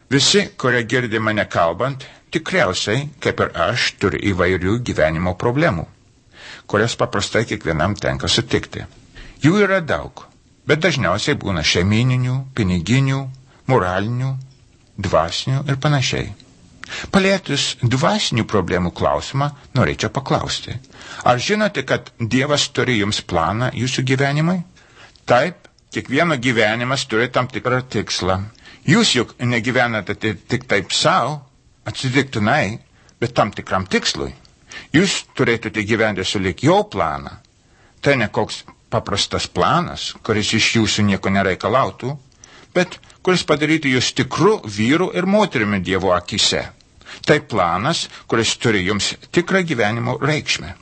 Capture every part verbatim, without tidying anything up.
Visi, kurie girdi mane kalbant, tikriausiai, kaip ir aš, turi įvairių gyvenimo problemų, kurias paprastai kiekvienam tenka sutikti. Jų yra daug, bet dažniausiai būna šeimininių, piniginių, moralinių, dvasinių ir panašiai. Palietus dvasinių problemų klausimą, norėčiau paklausti. Ar žinote, kad Dievas turi jums planą jūsų gyvenimui? Taip, kiekvieno gyvenimas turi tam tikrą tikslą. Jūs juk negyvenate tik taip savo, atsitiktinai, bet tam tikram tikslui. Jūs turėtumėte gyventi sulig jo planą. Tai ne koks paprastas planas, kuris iš jūsų nieko nereikalautų, bet kuris padarytų jūs tikrų vyrų ir moterimi Dievo akise. Tai planas, kuris turi jums tikrą gyvenimo reikšmę.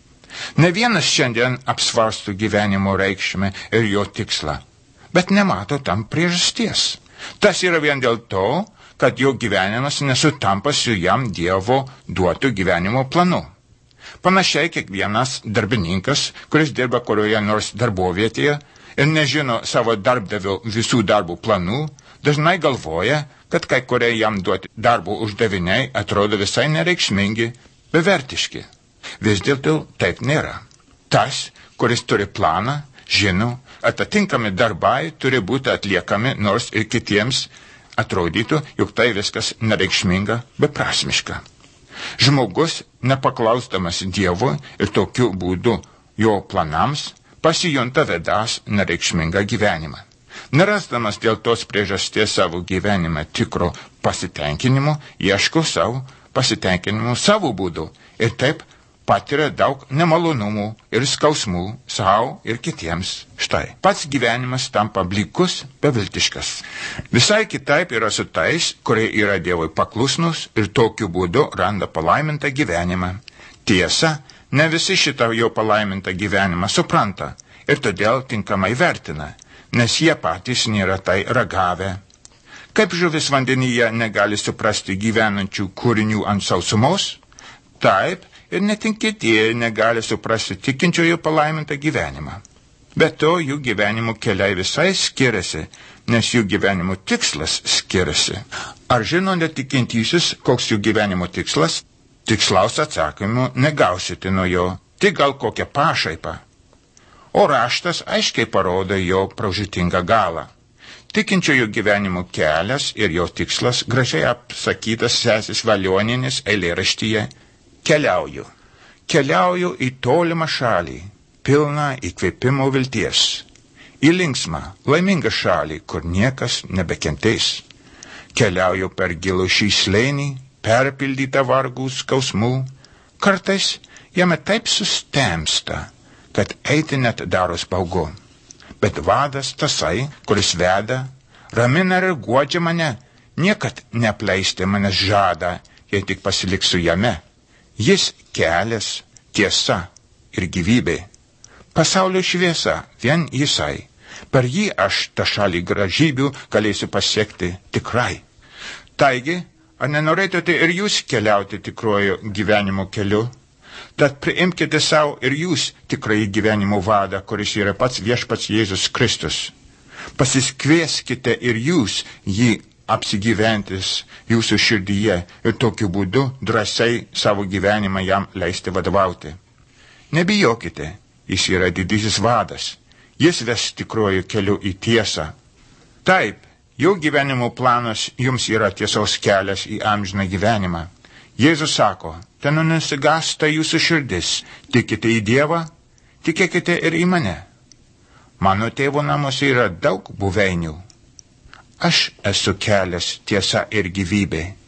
Ne vienas šiandien apsvarstų gyvenimo reikšmę ir jo tikslą, bet nemato tam priežasties. Tas yra vien dėl to, kad jo gyvenimas nesutampa su jam Dievo duotų gyvenimo planu. Panašiai kiekvienas darbininkas, kuris dirba kurioje nors darbovietėje ir nežino savo darbdavio visų darbų planų, dažnai galvoja, kad kai kurie jam duoti darbo uždaviniai atrodo visai nereikšmingi, bevertiški. Vis dėlto taip nėra. Tas, kuris turi planą, žino, atitinkami darbai turi būti atliekami, nors ir kitiems atrodytų, jog tai viskas nereikšminga, beprasmiška. Žmogus, nepaklausdamas Dievui ir tokiu būdu jo planams, pasijunta vedąs nereikšmingą gyvenimą. Nerasdamas dėl tos priežasties savo gyvenime tikro pasitenkinimo, ieško savo pasitenkinimo savo būdu ir taip patiria daug nemalonumų ir skausmų savo ir kitiems. Štai, pats gyvenimas tampa blykus, beviltiškas. Visai kitaip yra su tais, kurie yra Dievui paklusnus ir tokiu būdu randa palaimintą gyvenimą. Tiesa, ne visi šitą jo palaimintą gyvenimą supranta ir todėl tinkamai vertina, nes jie patys nėra tai ragavę. Kaip žuvis vandenyje negali suprasti gyvenančių kūrinių ant sausumos, taip ir netinkėtieji negali suprasti tikinčiojo palaimintą gyvenimą. Be to, jų gyvenimo keliai visai skiriasi, nes jų gyvenimo tikslas skiriasi. Ar žino netikintysis, koks jų gyvenimo tikslas? Tikslaus atsakymų negausite nuo jo, tik gal kokią pašaipą. O raštas aiškiai parodo jo pražūtingą galą. Tikinčiojo gyvenimo kelias ir jo tikslas gražiai apsakytas sesės Valionienės eilėraštyje Keliauju. Keliauju į tolimą šalį, pilną įkvėpimo vilties. Į linksmą, laimingą šalį, kur niekas nebekentės. Keliauju per gilų šį slėnį, perpildytą vargų skausmų. Kartais jame taip sustemsta, kad eiti net daros baugu. Bet vadas tasai, kuris veda, ramina ir guodžia mane, niekad neapleisti manęs žada, jei tik pasiliksiu jame. Jis kelias, tiesa ir gyvybė. Pasaulio šviesa, vien jisai. Per jį aš tą šalį gražybių galėsiu pasiekti tikrai. Taigi, ar nenorėtumėte ir jūs keliauti tikrojo gyvenimo keliu? Tad priimkite savo ir jūs tikrąjį gyvenimo vadą, kuris yra pats viešpats Jėzus Kristus. Pasiskvieskite ir jūs jį apsigyventis jūsų širdyje ir tokiu būdu drąsiai savo gyvenimą jam leisti vadovauti. Nebijokite, jis yra didysis vadas, jis ves tikruoju keliu į tiesą. Taip, jo gyvenimo planas jums yra tiesos kelias į amžiną gyvenimą. Jėzus sako, ten nusigąsta jūsų širdis, tikite į Dievą, tikėkite ir į mane. Mano tėvo namuose yra daug buveinių. Aš esu kelias, tiesa ir gyvybė.